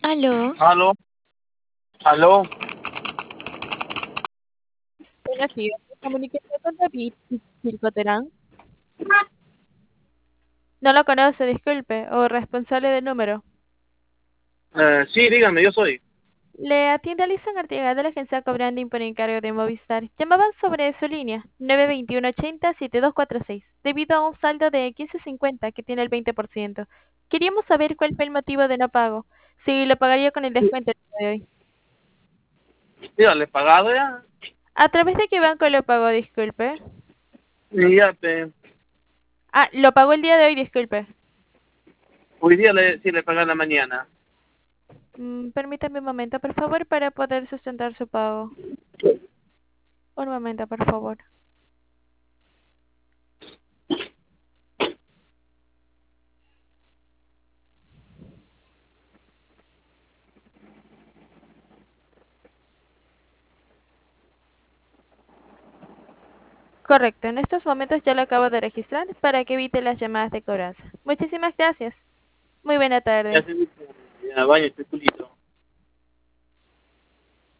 Aló, Aló, aló. buenos días. Me comuniqué con David Circoterán. No lo conoce, disculpe, o responsable del número. Sí, dígame, yo soy. Le atiende Alison Artigas de la agencia Cobranding por encargo de Movistar. Llamaban sobre su línea 921-80-7246 debido a un saldo de 15.50 que tiene el 20%. Queríamos saber cuál fue el motivo de no pago. Si lo pagaría con el descuento el día de hoy. Dígale, pagado ya. ¿A través de qué banco lo pagó, disculpe? Y ya, Ah, lo pagó el día de hoy, disculpe. hoy día sí le pagué en la mañana. Permítame un momento, por favor, para poder sustentar su pago. Un momento, por favor. Correcto, en estos momentos ya lo acabo de registrar para que evite las llamadas de cobranza. Muchísimas gracias. Muy buena Ya tarde. se dice, ya, vaya, este culito.